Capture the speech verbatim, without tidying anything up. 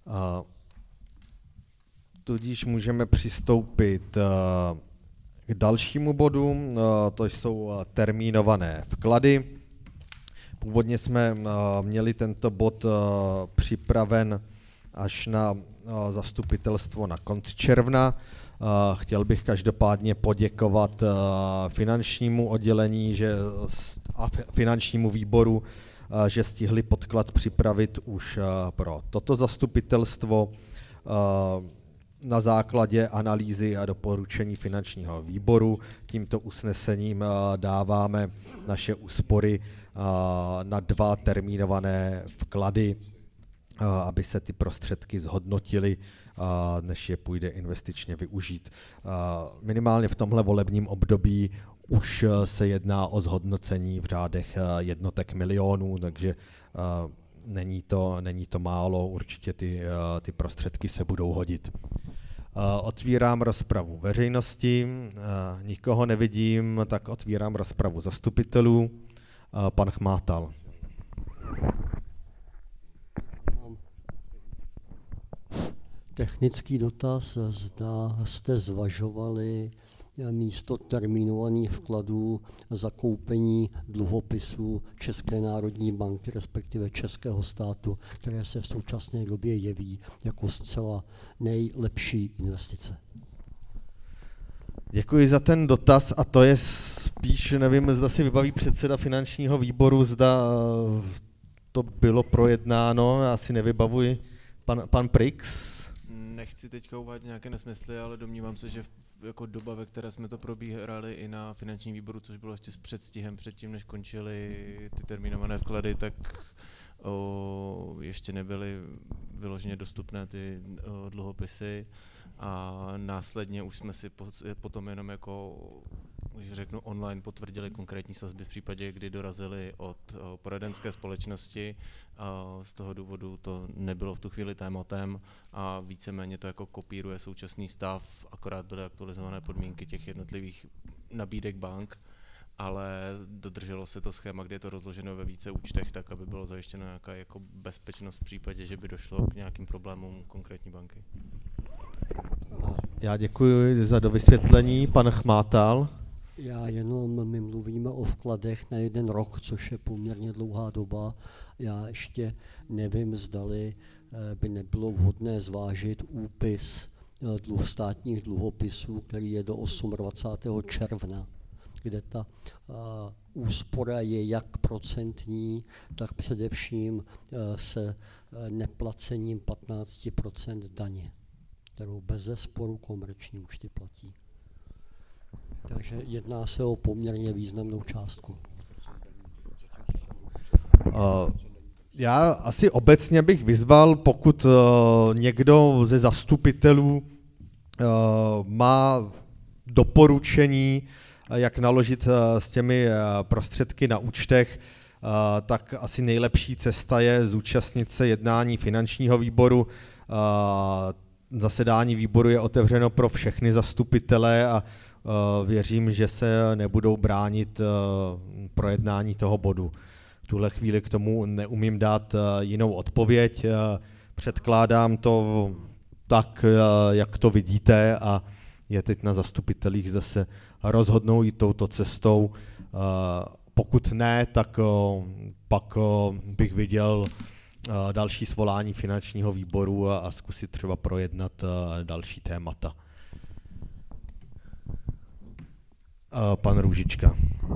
Tudíž můžeme přistoupit k dalšímu bodu, to jsou termínované vklady. Původně jsme měli tento bod připraven až na zastupitelstvo na konci června. Chtěl bych každopádně poděkovat finančnímu oddělení že, a finančnímu výboru, že stihli podklad připravit už pro toto zastupitelstvo. Na základě analýzy a doporučení finančního výboru tímto usnesením dáváme naše úspory na dva termínované vklady, aby se ty prostředky zhodnotily, než je půjde investičně využít. Minimálně v tomhle volebním období už se jedná o zhodnocení v řádech jednotek milionů, takže není to, není to málo, určitě ty, ty prostředky se budou hodit. Otvírám rozpravu veřejnosti, nikoho nevidím, tak otvírám rozpravu zastupitelů. Pan Chmátal. Technický dotaz, zda jste zvažovali místo termínovaných vkladů zakoupení dluhopisů České národní banky, respektive českého státu, které se v současné době jeví jako zcela nejlepší investice. Děkuji za ten dotaz a to je spíš, nevím, zda si vybaví předseda finančního výboru, zda to bylo projednáno, já si nevybavuji. Pan, pan Prix? Nechci teďka uvádět nějaké nesmysly, ale domnívám se, že v, jako doba, ve které jsme to probírali i na finančním výboru, což bylo ještě s předstihem předtím, než končily ty termínované vklady, tak o, ještě nebyly vyloženě dostupné ty o, dluhopisy a následně už jsme si po, potom jenom jako, když řeknu online, potvrdili konkrétní sazby v případě, kdy dorazily od o, poradenské společnosti. A z toho důvodu to nebylo v tu chvíli tématem a víceméně to jako kopíruje současný stav, akorát byly aktualizované podmínky těch jednotlivých nabídek bank, ale dodrželo se to schéma, kde je to rozloženo ve více účtech, tak aby bylo zajištěno nějaká jako bezpečnost v případě, že by došlo k nějakým problémům konkrétní banky. Já děkuji za dovysvětlení. Pan Chmátal. Já jenom, my mluvíme o vkladech na jeden rok, což je poměrně dlouhá doba. Já ještě nevím, zdali by nebylo vhodné zvážit úpis dluh, státních dluhopisů, který je do dvacátého osmého června, kde ta uh, úspora je jak procentní, tak především uh, se uh, neplacením patnáct procent daně, kterou bezesporu komerční účty platí. Takže jedná se o poměrně významnou částku. Uh, já asi obecně bych vyzval, pokud uh, někdo ze zastupitelů uh, má doporučení, jak naložit uh, s těmi uh, prostředky na účtech, uh, tak asi nejlepší cesta je zúčastnit se jednání finančního výboru. Uh, zasedání výboru je otevřeno pro všechny zastupitele a uh, věřím, že se nebudou bránit uh, projednání toho bodu. V tuhle chvíli k tomu neumím dát jinou odpověď. Předkládám to tak, jak to vidíte a je teď na zastupitelích zase rozhodnou jít touto cestou. Pokud ne, tak pak bych viděl další svolání finančního výboru a zkusit třeba projednat další témata. Pan Růžička.